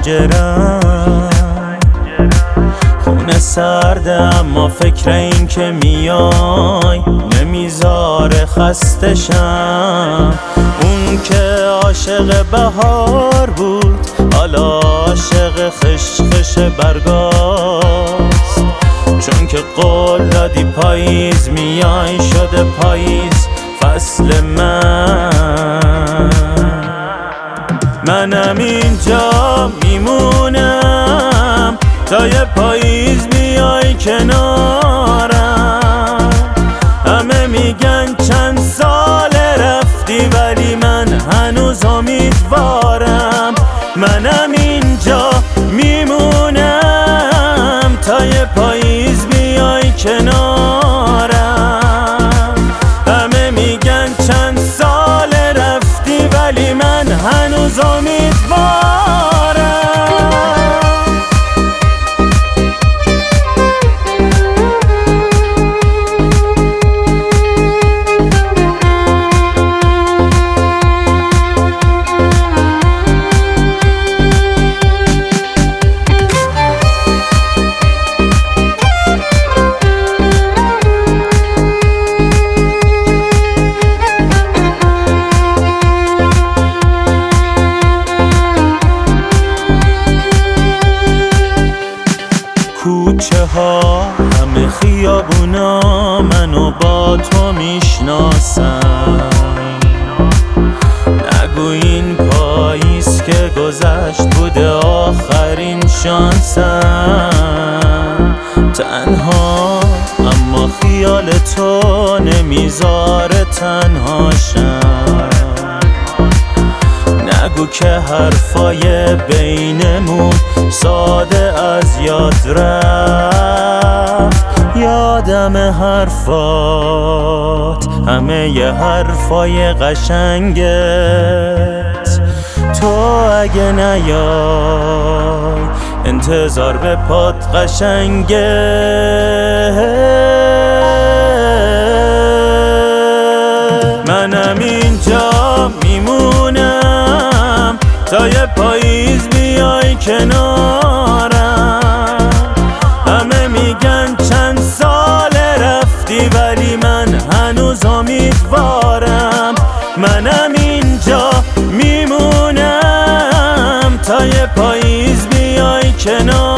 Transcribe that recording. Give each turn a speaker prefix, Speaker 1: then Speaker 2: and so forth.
Speaker 1: پنجره‌ام خونه سرده، اما فکر این که میای نمیذاره خسته شم. اون که عاشق بهار بود حالا عاشق خشخش برگاست، چون که قول دادی پاییز میای شده پاییز فصل منم اینجا میمونم تا یه پاییز بیای کنارم. همه میگن چند سال رفتی ولی من هنوز امیدوارم. منم اینجا میمونم تا یه پاییز بیای کنارم. همه میگن چند سال رفتی ولی من هنوز امیدوارم. کوچه ها همه خیابونا منو با تو میشناسن. نگو این پاییز که گذشت بوده آخرین شانسم. تنها اما خیال تو نمیذاره تنهاشم. نگو که حرفای بینمون ساده از یاد رفت. یادم حرفات همه ی حرفای قشنگت. تو اگه نیای انتظار به پات قشنگه. منم اینجا میمونم تا یه پاییز بیای کنارم. همه میگن چند سال رفتی ولی من هنوز امیدوارم. منم اینجا میمونم تا یه پاییز بیای کنارم.